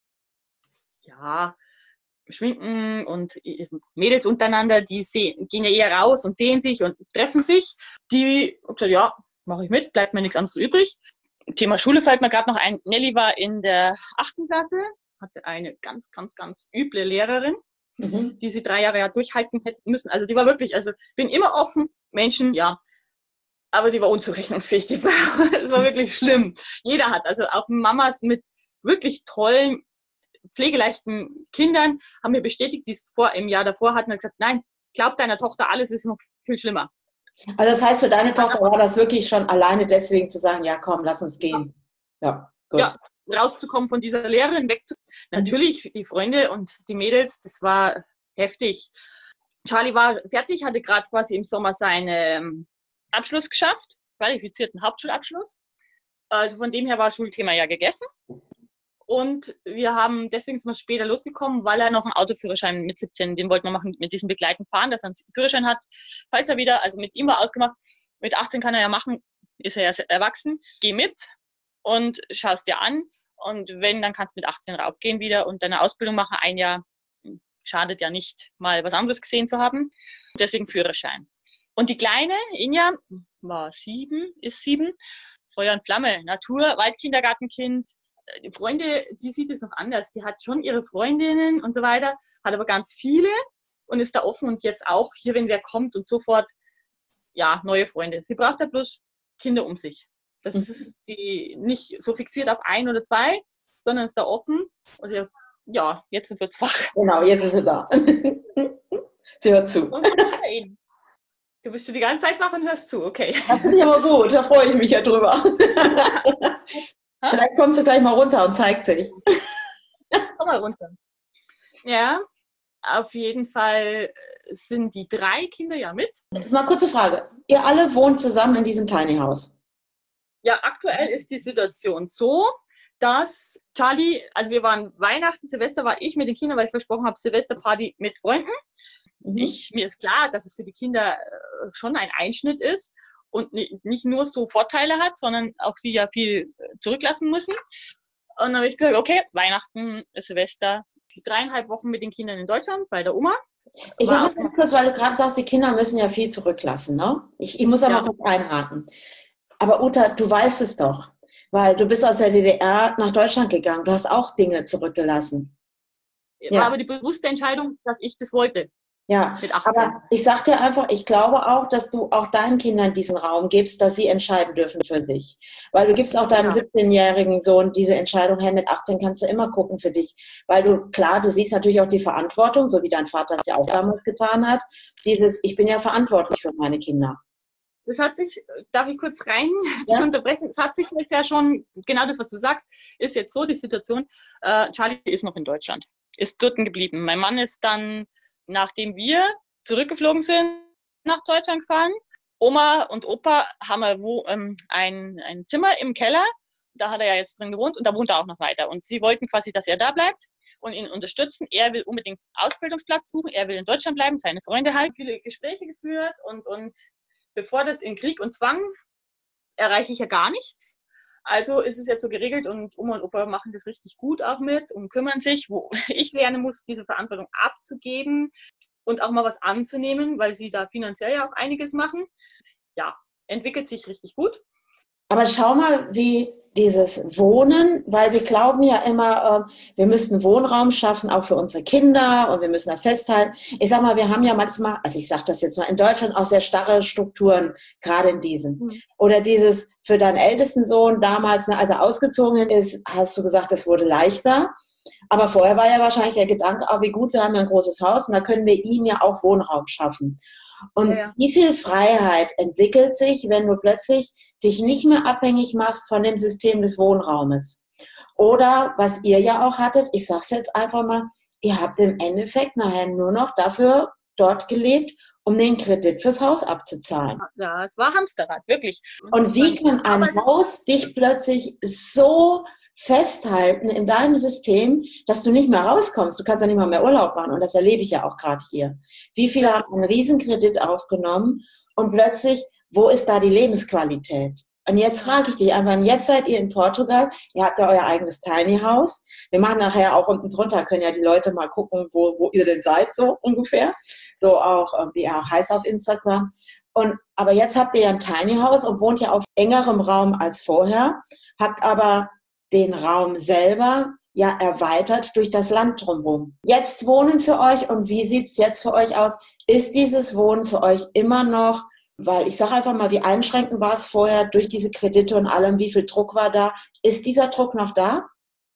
ja, Schminken und Mädels untereinander, die gehen ja eher raus und sehen sich und treffen sich. Die haben gesagt, ja, mache ich mit, bleibt mir nichts anderes übrig. Thema Schule fällt mir gerade noch ein. Nelly war in der 8. Klasse, hatte eine ganz, ganz, ganz üble Lehrerin, die sie 3 Jahre ja durchhalten hätten müssen. Also die war wirklich, also bin immer offen, Menschen, ja, aber die war unzurechnungsfähig. Es war wirklich schlimm. Jeder hat, also auch Mamas mit wirklich tollen, pflegeleichten Kindern haben mir bestätigt, die es im Jahr davor hatten und gesagt, nein, glaub deiner Tochter, alles ist noch viel schlimmer. Also das heißt, für deine Tochter war das wirklich schon alleine deswegen zu sagen, ja komm, lass uns gehen. Ja, gut. Ja, rauszukommen von dieser Lehrerin, Natürlich, die Freunde und die Mädels, das war heftig. Charlie war fertig, hatte gerade quasi im Sommer seinen Abschluss geschafft, qualifizierten Hauptschulabschluss. Also von dem her war Schulthema ja gegessen. Und wir haben, deswegen sind wir später losgekommen, weil er noch einen Autoführerschein mit 17, den wollten wir machen, mit diesem Begleiten fahren, dass er einen Führerschein hat. Falls er wieder, also mit ihm war ausgemacht, mit 18 kann er ja machen, ist er ja erwachsen, geh mit und schaust dir an. Und wenn, dann kannst du mit 18 raufgehen wieder und deine Ausbildung machen. 1 Jahr schadet ja nicht, mal was anderes gesehen zu haben. Deswegen Führerschein. Und die Kleine, Inja, ist 7, Feuer und Flamme, Natur, Waldkindergartenkind. Die Freunde, die sieht es noch anders. Die hat schon ihre Freundinnen und so weiter, hat aber ganz viele und ist da offen und jetzt auch hier, wenn wer kommt und sofort, ja, neue Freunde. Sie braucht ja bloß Kinder um sich. Das ist die nicht so fixiert auf 1 oder 2, sondern ist da offen. Also ja, jetzt sind wir wach. Genau, jetzt ist sie da. Sie hört zu. Du bist schon die ganze Zeit wach und hörst zu, okay. Das finde ich aber gut, da freue ich mich ja drüber. Vielleicht kommt sie gleich mal runter und zeigt sich. Komm mal runter. Ja, auf jeden Fall sind die 3 Kinder ja mit. Mal kurze Frage. Ihr alle wohnt zusammen in diesem Tiny House? Ja, aktuell ist die Situation so, dass Charlie, also wir waren Weihnachten, Silvester war ich mit den Kindern, weil ich versprochen habe, Silvesterparty mit Freunden. Mir ist klar, dass es für die Kinder schon ein Einschnitt ist und nicht nur so Vorteile hat, sondern auch sie ja viel zurücklassen müssen. Und dann habe ich gesagt, okay, Weihnachten, Silvester, 3,5 Wochen mit den Kindern in Deutschland bei der Oma. Ich habe ganz kurz, weil du gerade sagst, die Kinder müssen ja viel zurücklassen, ne? Ich muss da mal kurz einhaken. Aber Uta, du weißt es doch, weil du bist aus der DDR nach Deutschland gegangen. Du hast auch Dinge zurückgelassen. War aber die bewusste Entscheidung, dass ich das wollte. Ja, mit 18. Aber ich sag dir einfach, ich glaube auch, dass du auch deinen Kindern diesen Raum gibst, dass sie entscheiden dürfen für sich. Weil du gibst auch deinem 17-jährigen Sohn diese Entscheidung, hey, mit 18 kannst du immer gucken für dich. Weil du, klar, du siehst natürlich auch die Verantwortung, so wie dein Vater es ja auch damals getan hat. Ich bin ja verantwortlich für meine Kinder. Das hat sich, darf ich kurz unterbrechen? Es hat sich jetzt ja schon, genau das, was du sagst, ist jetzt so die Situation. Charlie ist noch in Deutschland, ist dort geblieben. Mein Mann ist dann, nachdem wir zurückgeflogen sind, nach Deutschland gefahren. Oma und Opa haben ein Zimmer im Keller. Da hat er ja jetzt drin gewohnt und da wohnt er auch noch weiter. Und sie wollten quasi, dass er da bleibt und ihn unterstützen. Er will unbedingt Ausbildungsplatz suchen. Er will in Deutschland bleiben, seine Freunde halt. Viele Gespräche geführt und bevor das in Krieg und Zwang erreiche ich ja gar nichts. Also ist es jetzt so geregelt und Oma und Opa machen das richtig gut auch mit und kümmern sich, wo ich lernen muss, diese Verantwortung abzugeben und auch mal was anzunehmen, weil sie da finanziell ja auch einiges machen. Ja, entwickelt sich richtig gut. Aber schau mal, wie dieses Wohnen, weil wir glauben ja immer, wir müssen Wohnraum schaffen, auch für unsere Kinder und wir müssen da festhalten. Ich sag mal, wir haben ja manchmal, also ich sage das jetzt mal, in Deutschland auch sehr starre Strukturen, gerade in diesem. Oder dieses für deinen ältesten Sohn damals, als er ausgezogen ist, hast du gesagt, es wurde leichter. Aber vorher war ja wahrscheinlich der Gedanke, wie gut, wir haben ja ein großes Haus und da können wir ihm ja auch Wohnraum schaffen. Und wie viel Freiheit entwickelt sich, wenn du plötzlich dich nicht mehr abhängig machst von dem System des Wohnraumes? Oder, was ihr ja auch hattet, ich sage es jetzt einfach mal, ihr habt im Endeffekt nachher nur noch dafür dort gelebt, um den Kredit fürs Haus abzuzahlen. Ja, es war Hamsterrad, wirklich. Und wie kann ein Haus dich plötzlich so festhalten in deinem System, dass du nicht mehr rauskommst? Du kannst ja nicht mal mehr Urlaub machen und das erlebe ich ja auch gerade hier. Wie viele haben einen Riesenkredit aufgenommen und plötzlich, wo ist da die Lebensqualität? Und jetzt frage ich dich einfach, jetzt seid ihr in Portugal, ihr habt ja euer eigenes Tiny House. Wir machen nachher auch unten drunter, können ja die Leute mal gucken, wo ihr denn seid, so ungefähr. So auch, wie ihr auch heißt auf Instagram. Aber jetzt habt ihr ja ein Tiny House und wohnt ja auf engerem Raum als vorher, habt aber den Raum selber ja erweitert durch das Land drumherum. Jetzt wohnen für euch und wie sieht's jetzt für euch aus? Ist dieses Wohnen für euch immer noch, weil ich sage einfach mal, wie einschränkend war es vorher durch diese Kredite und allem, wie viel Druck war da? Ist dieser Druck noch da?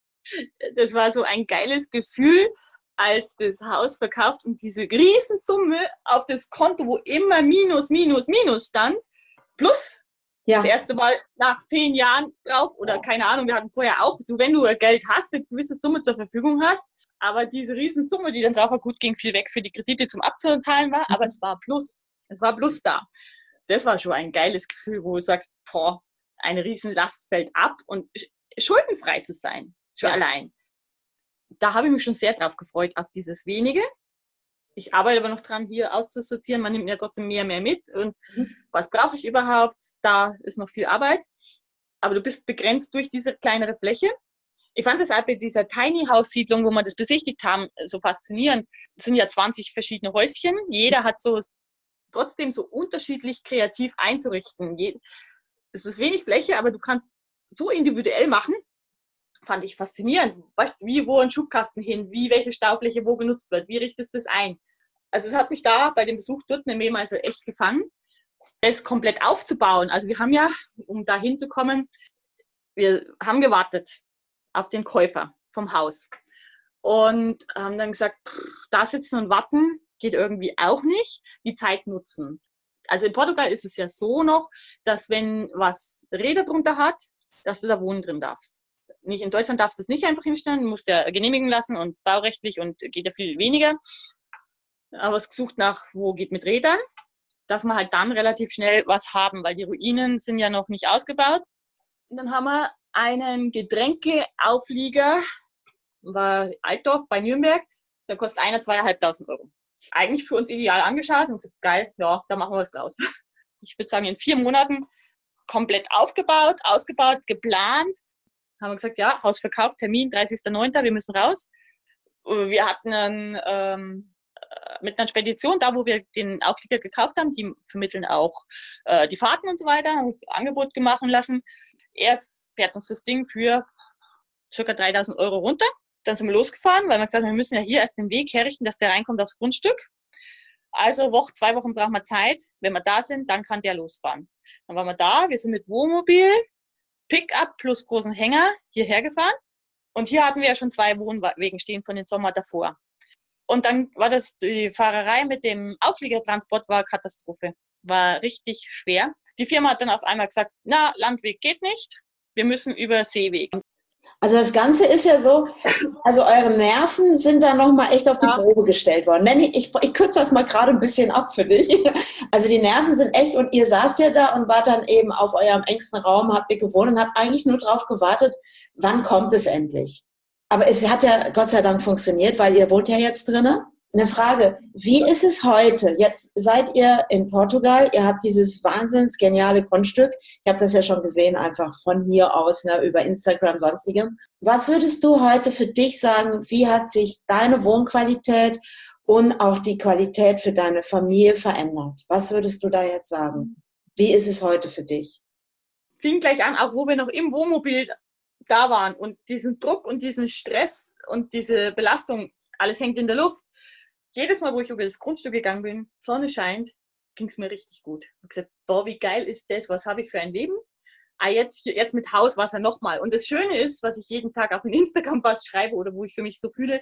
Das war so ein geiles Gefühl, als das Haus verkauft und diese Riesensumme auf das Konto, wo immer Minus, Minus, Minus stand, plus das erste Mal nach 10 Jahren drauf oder keine Ahnung, wir hatten vorher auch, wenn du Geld hast, eine gewisse Summe zur Verfügung hast, aber diese Riesensumme, die dann drauf war, gut, ging viel weg für die Kredite zum Abzahlen war, aber es war Plus da. Das war schon ein geiles Gefühl, wo du sagst, boah, eine Riesenlast fällt ab und schuldenfrei zu sein, schon allein. Da habe ich mich schon sehr drauf gefreut, auf dieses Wenige. Ich arbeite aber noch dran, hier auszusortieren. Man nimmt ja trotzdem mehr mit. Und was brauche ich überhaupt? Da ist noch viel Arbeit. Aber du bist begrenzt durch diese kleinere Fläche. Ich fand das auch bei dieser Tiny House Siedlung, wo wir das besichtigt haben, so faszinierend. Es sind ja 20 verschiedene Häuschen. Jeder hat so trotzdem so unterschiedlich kreativ einzurichten. Es ist wenig Fläche, aber du kannst so individuell machen. Fand ich faszinierend. Wie, wo ein Schubkasten hin, welche Staufläche wo genutzt wird, wie richtest du das ein? Also es hat mich da bei dem Besuch dort nämlich also echt gefangen, das komplett aufzubauen. Also wir haben ja, um da hinzukommen, wir haben gewartet auf den Käufer vom Haus und haben dann gesagt, da sitzen und warten geht irgendwie auch nicht, die Zeit nutzen. Also in Portugal ist es ja so noch, dass wenn was Räder drunter hat, dass du da wohnen drin darfst. Nicht in Deutschland darfst du es nicht einfach hinstellen, du musst ja genehmigen lassen und baurechtlich und geht ja viel weniger. Aber es gesucht nach, wo geht mit Rädern, dass wir halt dann relativ schnell was haben, weil die Ruinen sind ja noch nicht ausgebaut. Und dann haben wir einen Getränkeauflieger, war Altdorf bei Nürnberg, der kostet 2.500 Euro. Eigentlich für uns ideal angeschaut und so, geil, ja, da machen wir was draus. Ich würde sagen, in 4 Monaten komplett aufgebaut, ausgebaut, geplant. Haben wir gesagt, ja, Haus verkauft, Termin 30.09., wir müssen raus. Wir hatten mit einer Spedition, da wo wir den Auflieger gekauft haben, die vermitteln auch die Fahrten und so weiter, haben ein Angebot gemacht lassen. Er fährt uns das Ding für ca. 3.000 Euro runter. Dann sind wir losgefahren, weil wir gesagt haben, wir müssen ja hier erst den Weg herrichten, dass der reinkommt aufs Grundstück. Also 2 Wochen brauchen wir Zeit. Wenn wir da sind, dann kann der losfahren. Dann waren wir da, wir sind mit Wohnmobil, Pickup plus großen Hänger hierher gefahren. Und hier hatten wir ja schon 2 Wohnwegen stehen von den Sommer davor. Und dann war die Fahrerei mit dem Aufliegertransport war Katastrophe. War richtig schwer. Die Firma hat dann auf einmal gesagt, na, Landweg geht nicht, wir müssen über Seeweg. Also das Ganze ist ja so, also eure Nerven sind da nochmal echt auf die Probe gestellt worden. Ich kürze das mal gerade ein bisschen ab für dich. Also die Nerven sind echt, und ihr saßt ja da und wart dann eben auf eurem engsten Raum, habt ihr gewohnt und habt eigentlich nur drauf gewartet, wann kommt es endlich? Aber es hat ja Gott sei Dank funktioniert, weil ihr wohnt ja jetzt drinnen. Eine Frage, wie ist es heute? Jetzt seid ihr in Portugal, ihr habt dieses wahnsinns geniale Grundstück. Ich habe das ja schon gesehen, einfach von hier aus, ne, über Instagram, sonstigem. Was würdest du heute für dich sagen, wie hat sich deine Wohnqualität und auch die Qualität für deine Familie verändert? Was würdest du da jetzt sagen? Wie ist es heute für dich? Fing gleich an, auch wo wir noch im Wohnmobil da waren und diesen Druck und diesen Stress und diese Belastung, alles hängt in der Luft. Jedes Mal, wo ich über das Grundstück gegangen bin, Sonne scheint, ging es mir richtig gut. Ich habe gesagt, boah, wie geil ist das, was habe ich für ein Leben? Jetzt mit Hauswasser nochmal. Und das Schöne ist, was ich jeden Tag auch in Instagram fast schreibe oder wo ich für mich so fühle,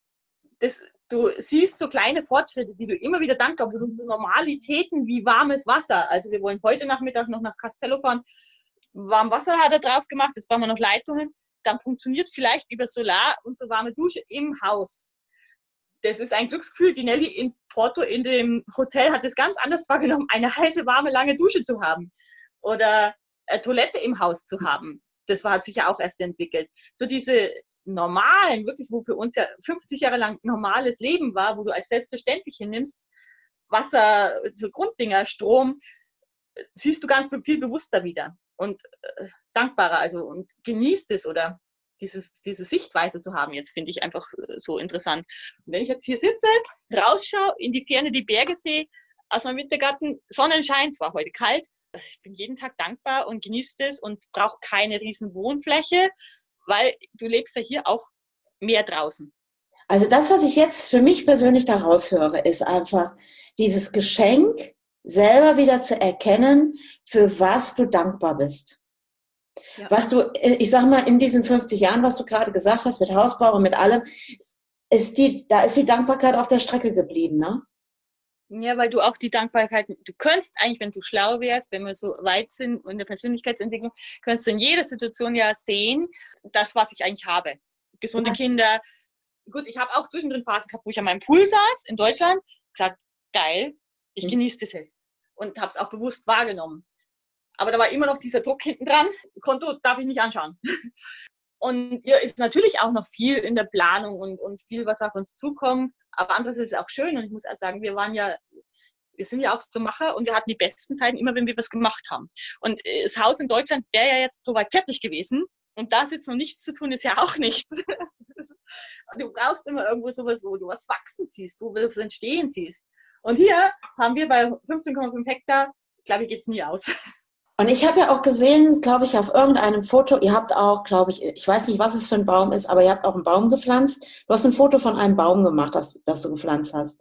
du siehst so kleine Fortschritte, die du immer wieder dankbar, wo du so Normalitäten wie warmes Wasser, also wir wollen heute Nachmittag noch nach Castello fahren, warm Wasser hat er drauf gemacht, jetzt brauchen wir noch Leitungen, dann funktioniert vielleicht über Solar unsere warme Dusche im Haus. das ist ein Glücksgefühl. Die Nelly in Porto in dem Hotel hat es ganz anders wahrgenommen, eine heiße, warme, lange Dusche zu haben oder Toilette im Haus zu haben. Das hat sich ja auch erst entwickelt. So diese normalen, wirklich, wo für uns ja 50 Jahre lang normales Leben war, wo du als selbstverständlich hinnimmst, Wasser, so Grunddinger, Strom, siehst du ganz viel bewusster wieder und dankbarer, also und genießt es oder diese Sichtweise zu haben, jetzt finde ich einfach so interessant. Und wenn ich jetzt hier sitze, rausschaue, in die Ferne die Berge sehe, aus meinem Wintergarten, Sonnenschein, zwar heute kalt, ich bin jeden Tag dankbar und genieße es und brauche keine riesen Wohnfläche, weil du lebst ja hier auch mehr draußen. Also das, was ich jetzt für mich persönlich da raushöre, ist einfach dieses Geschenk, selber wieder zu erkennen, für was du dankbar bist. Ja. Was du, ich sag mal, in diesen 50 Jahren, was du gerade gesagt hast, mit Hausbau und mit allem, da ist die Dankbarkeit auf der Strecke geblieben, ne? Ja, weil du auch die Dankbarkeit, du könntest eigentlich, wenn du schlau wärst, wenn wir so weit sind in der Persönlichkeitsentwicklung, könntest du in jeder Situation ja sehen, das, was ich eigentlich habe. Gesunde Kinder. Gut, ich habe auch zwischendrin Phasen gehabt, wo ich an meinem Pool saß in Deutschland, gesagt, geil, ich genieße das jetzt. Und habe es auch bewusst wahrgenommen. Aber da war immer noch dieser Druck hinten dran, Konto darf ich nicht anschauen. Und hier ist natürlich auch noch viel in der Planung und viel, was auf uns zukommt. Aber andererseits ist es auch schön. Und ich muss auch sagen, wir sind ja auch so Macher und wir hatten die besten Zeiten immer, wenn wir was gemacht haben. Und das Haus in Deutschland wäre ja jetzt soweit fertig gewesen. Und da sitzt noch nichts zu tun, ist ja auch nichts. Du brauchst immer irgendwo sowas, wo du was wachsen siehst, wo du was entstehen siehst. Und hier haben wir bei 15,5 Hektar, glaube ich, geht es nie aus. Und ich habe ja auch gesehen, glaube ich, auf irgendeinem Foto, ihr habt auch, glaube ich weiß nicht, was es für ein Baum ist, aber ihr habt auch einen Baum gepflanzt. Du hast ein Foto von einem Baum gemacht, das du gepflanzt hast.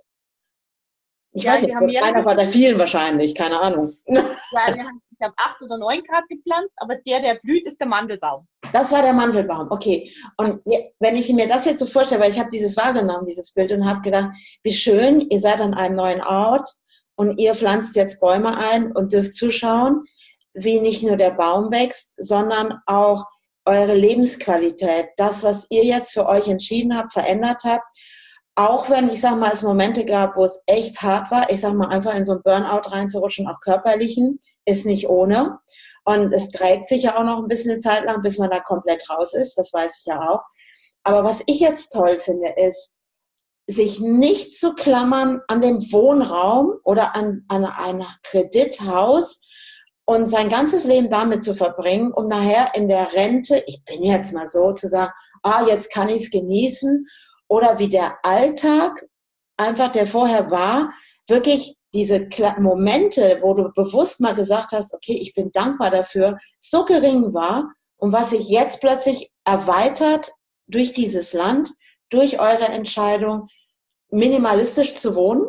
Ich weiß nicht, einer von der vielen wahrscheinlich, keine Ahnung. Ja, ich habe 8 oder 9 Grad gepflanzt, aber der blüht, ist der Mandelbaum. Das war der Mandelbaum, okay. Und wenn ich mir das jetzt so vorstelle, weil ich habe dieses wahrgenommen, dieses Bild, und habe gedacht, wie schön, ihr seid an einem neuen Ort und ihr pflanzt jetzt Bäume ein und dürft zuschauen, wie nicht nur der Baum wächst, sondern auch eure Lebensqualität, das, was ihr jetzt für euch entschieden habt, verändert habt. Auch wenn, ich sag mal, es Momente gab, wo es echt hart war, ich sag mal, einfach in so ein Burnout reinzurutschen, auch körperlichen, ist nicht ohne. Und es trägt sich ja auch noch ein bisschen eine Zeit lang, bis man da komplett raus ist, das weiß ich ja auch. Aber was ich jetzt toll finde, ist, sich nicht zu klammern an dem Wohnraum oder an ein Kredithaus und sein ganzes Leben damit zu verbringen, um nachher in der Rente, ich bin jetzt mal so, zu sagen, jetzt kann ich es genießen. Oder wie der Alltag, einfach der vorher war, wirklich diese Momente, wo du bewusst mal gesagt hast, okay, ich bin dankbar dafür, so gering war und was sich jetzt plötzlich erweitert durch dieses Land, durch eure Entscheidung, minimalistisch zu wohnen,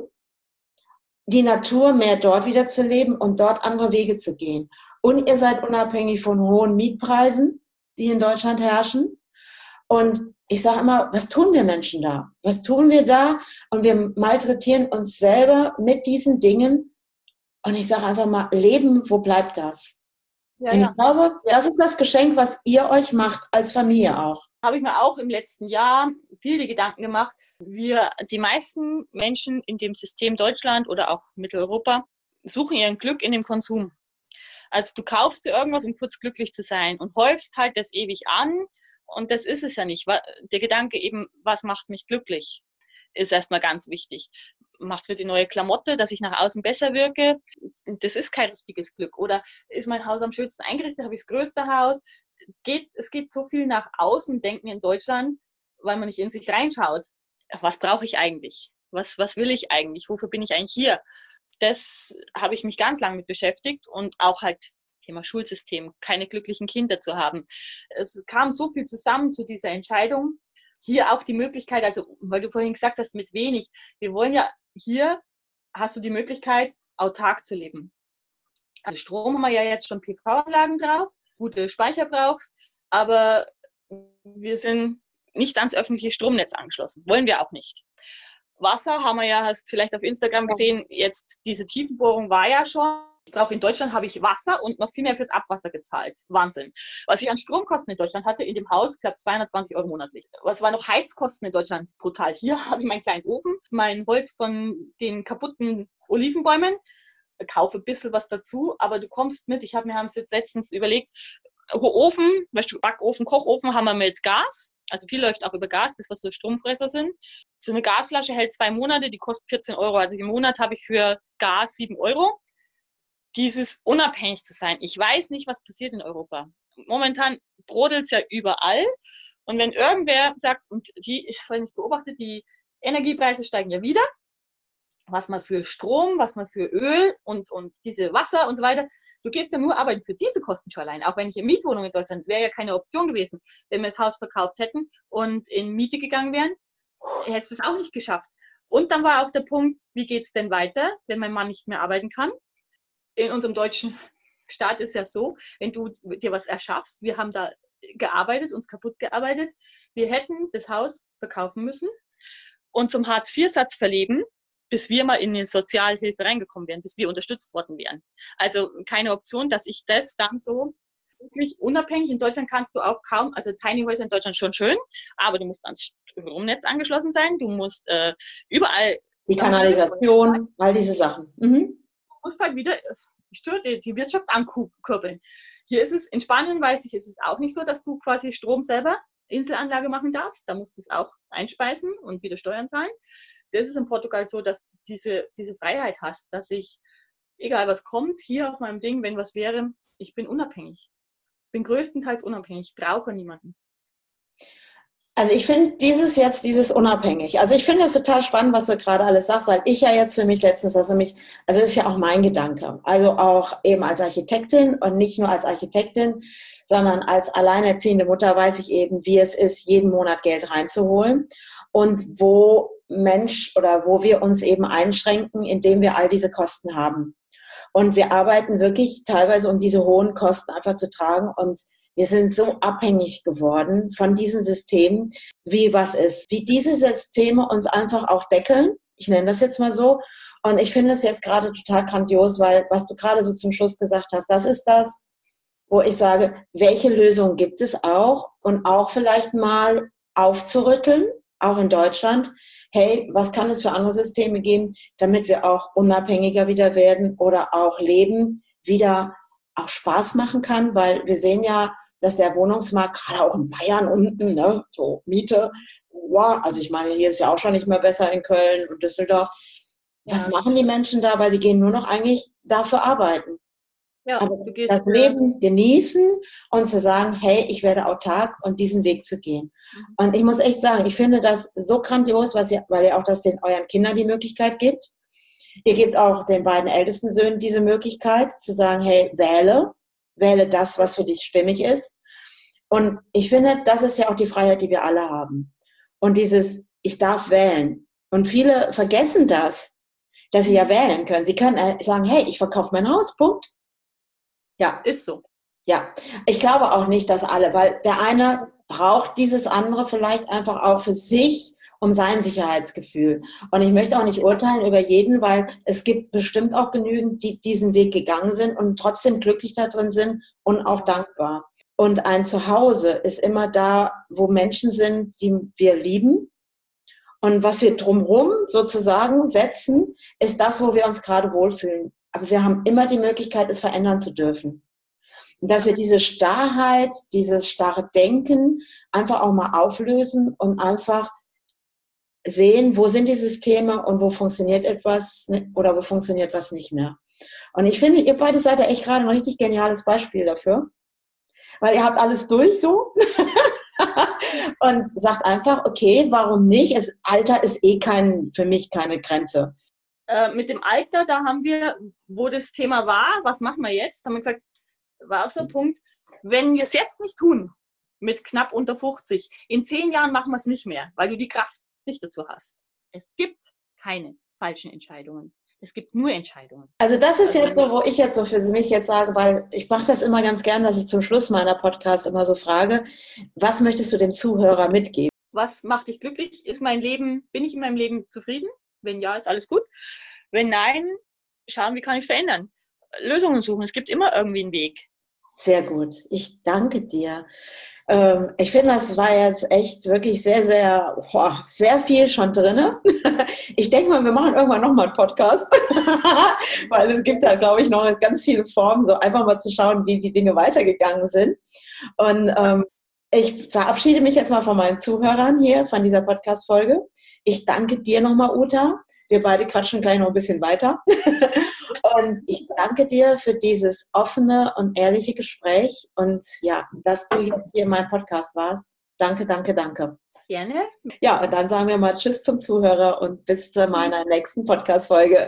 die Natur mehr dort wieder zu leben und dort andere Wege zu gehen. Und ihr seid unabhängig von hohen Mietpreisen, die in Deutschland herrschen. Und ich sage immer, was tun wir Menschen da? Was tun wir da? Und wir malträtieren uns selber mit diesen Dingen. Und ich sage einfach mal, Leben, wo bleibt das? Ja, und ich glaube, das ist das Geschenk, was ihr euch macht, als Familie auch. Habe ich mir auch im letzten Jahr viele Gedanken gemacht. Die meisten Menschen in dem System Deutschland oder auch Mitteleuropa suchen ihren Glück in dem Konsum. Also du kaufst dir irgendwas, um kurz glücklich zu sein und häufst halt das ewig an. Und das ist es ja nicht. Der Gedanke eben, was macht mich glücklich, ist erstmal ganz wichtig. Macht für die neue Klamotte, dass ich nach außen besser wirke? Das ist kein richtiges Glück. Oder ist mein Haus am schönsten eingerichtet? Habe ich das größte Haus? Es geht so viel nach außen denken in Deutschland, weil man nicht in sich reinschaut. Was brauche ich eigentlich? Was will ich eigentlich? Wofür bin ich eigentlich hier? Das habe ich mich ganz lange mit beschäftigt und auch halt Thema Schulsystem, keine glücklichen Kinder zu haben. Es kam so viel zusammen zu dieser Entscheidung. Hier auch die Möglichkeit, also weil du vorhin gesagt hast, mit wenig. Wir wollen ja, hier hast du die Möglichkeit, autark zu leben. Also Strom haben wir ja jetzt schon PV-Anlagen drauf, gute Speicher brauchst, aber wir sind nicht ans öffentliche Stromnetz angeschlossen. Wollen wir auch nicht. Wasser haben wir ja, hast vielleicht auf Instagram gesehen, jetzt diese Tiefenbohrung war ja schon. Ich brauche in Deutschland, habe ich Wasser und noch viel mehr fürs Abwasser gezahlt. Wahnsinn. Was ich an Stromkosten in Deutschland hatte, in dem Haus, ich glaube 220 Euro monatlich. Was war noch Heizkosten in Deutschland? Brutal. Hier habe ich meinen kleinen Ofen, mein Holz von den kaputten Olivenbäumen, kaufe ein bisschen was dazu, aber du kommst mit. Wir haben es jetzt letztens überlegt, Ofen, Backofen, Kochofen haben wir mit Gas. Also viel läuft auch über Gas, das was so Stromfresser sind. So eine Gasflasche hält 2 Monate, die kostet 14 Euro. Also im Monat habe ich für Gas 7 Euro. Dieses unabhängig zu sein. Ich weiß nicht, was passiert in Europa. Momentan brodelt es ja überall. Und wenn irgendwer sagt, und ich beobachte, die Energiepreise steigen ja wieder, was man für Strom, was man für Öl und diese Wasser und so weiter, du gehst ja nur arbeiten für diese Kosten schon allein. Auch wenn ich in Mietwohnung in Deutschland, wäre ja keine Option gewesen, wenn wir das Haus verkauft hätten und in Miete gegangen wären, hättest du es auch nicht geschafft. Und dann war auch der Punkt, wie geht es denn weiter, wenn mein Mann nicht mehr arbeiten kann? In unserem deutschen Staat ist ja so, wenn du dir was erschaffst, wir haben da gearbeitet, uns kaputt gearbeitet, wir hätten das Haus verkaufen müssen und zum Hartz-IV-Satz verleben, bis wir mal in die Sozialhilfe reingekommen wären, bis wir unterstützt worden wären. Also keine Option, dass ich das dann so wirklich unabhängig, in Deutschland kannst du auch kaum, also Tiny Häuser in Deutschland schon schön, aber du musst ans Stromnetz angeschlossen sein, du musst überall... Die Kanalisation, all diese Sachen. Du musst halt wieder die Wirtschaft ankurbeln. Hier ist es, in Spanien weiß ich, ist es auch nicht so, dass du quasi Strom selber Inselanlage machen darfst. Da musst du es auch einspeisen und wieder Steuern zahlen. Das ist in Portugal so, dass du diese Freiheit hast, dass ich, egal was kommt, hier auf meinem Ding, wenn was wäre, ich bin unabhängig. Bin größtenteils unabhängig, brauche niemanden. Also ich finde dieses unabhängig. Also ich finde es total spannend, was du gerade alles sagst, weil ich ja jetzt für mich letztens, also das ist ja auch mein Gedanke. Also auch eben als Architektin und nicht nur als Architektin, sondern als alleinerziehende Mutter weiß ich eben, wie es ist, jeden Monat Geld reinzuholen und wo wir uns eben einschränken, indem wir all diese Kosten haben. Und wir arbeiten wirklich teilweise, um diese hohen Kosten einfach zu tragen, und wir sind so abhängig geworden von diesen Systemen, wie diese Systeme uns einfach auch deckeln. Ich nenne das jetzt mal so. Und ich finde es jetzt gerade total grandios, weil was du gerade so zum Schluss gesagt hast, das ist das, wo ich sage, welche Lösungen gibt es auch, und auch vielleicht mal aufzurütteln, auch in Deutschland. Hey, was kann es für andere Systeme geben, damit wir auch unabhängiger wieder werden oder auch Leben wieder auch Spaß machen kann, weil wir sehen ja, dass der Wohnungsmarkt, gerade auch in Bayern unten, ne, so Miete, wow, also ich meine, hier ist ja auch schon nicht mehr besser in Köln und Düsseldorf. Was machen die Menschen da? Weil die gehen nur noch eigentlich dafür arbeiten. Ja, aber das Leben genießen und zu sagen, hey, ich werde autark, und diesen Weg zu gehen. Und ich muss echt sagen, ich finde das so grandios, weil ihr auch das den euren Kindern die Möglichkeit gibt. Ihr gebt auch den beiden ältesten Söhnen diese Möglichkeit zu sagen, hey, wähle das, was für dich stimmig ist. Und ich finde, das ist ja auch die Freiheit, die wir alle haben. Und ich darf wählen. Und viele vergessen das, dass sie ja wählen können. Sie können sagen, hey, ich verkaufe mein Haus, Punkt. Ja. Ist so. Ja, ich glaube auch nicht, dass alle, weil der eine braucht dieses andere vielleicht einfach auch für sich, um sein Sicherheitsgefühl. Und ich möchte auch nicht urteilen über jeden, weil es gibt bestimmt auch genügend, die diesen Weg gegangen sind und trotzdem glücklich da drin sind und auch dankbar. Und ein Zuhause ist immer da, wo Menschen sind, die wir lieben. Und was wir drumherum sozusagen setzen, ist das, wo wir uns gerade wohlfühlen. Aber wir haben immer die Möglichkeit, es verändern zu dürfen. Und dass wir diese Starrheit, dieses starre Denken einfach auch mal auflösen und einfach sehen, wo sind die Systeme und wo funktioniert etwas oder wo funktioniert was nicht mehr. Und ich finde, ihr beide seid ja echt gerade ein richtig geniales Beispiel dafür, weil ihr habt alles durch so und sagt einfach, okay, warum nicht? Alter ist für mich keine Grenze. Mit dem Alter, da haben wir, wo das Thema war, was machen wir jetzt, haben wir gesagt, war auch so ein Punkt, wenn wir es jetzt nicht tun, mit knapp unter 50, in 10 Jahren machen wir es nicht mehr, weil du die Kraft nicht dazu hast. Es gibt keine falschen Entscheidungen. Es gibt nur Entscheidungen. Also das ist jetzt so, wo ich jetzt so für mich jetzt sage, weil ich mache das immer ganz gern, dass ich zum Schluss meiner Podcasts immer so frage, was möchtest du dem Zuhörer mitgeben? Was macht dich glücklich? Bin ich in meinem Leben zufrieden? Wenn ja, ist alles gut. Wenn nein, schauen, wie kann ich es verändern? Lösungen suchen. Es gibt immer irgendwie einen Weg. Sehr gut. Ich danke dir. Ich finde, das war jetzt echt wirklich sehr viel schon drin. Ich denke mal, wir machen irgendwann nochmal einen Podcast, weil es gibt da, glaube ich, noch ganz viele Formen, so einfach mal zu schauen, wie die Dinge weitergegangen sind. Und ich verabschiede mich jetzt mal von meinen Zuhörern hier von dieser Podcast-Folge. Ich danke dir nochmal, Uta. Wir beide quatschen gleich noch ein bisschen weiter. Und ich danke dir für dieses offene und ehrliche Gespräch und ja, dass du jetzt hier in meinem Podcast warst. Danke, danke, danke. Gerne. Ja, und dann sagen wir mal Tschüss zum Zuhörer und bis zu meiner nächsten Podcast-Folge.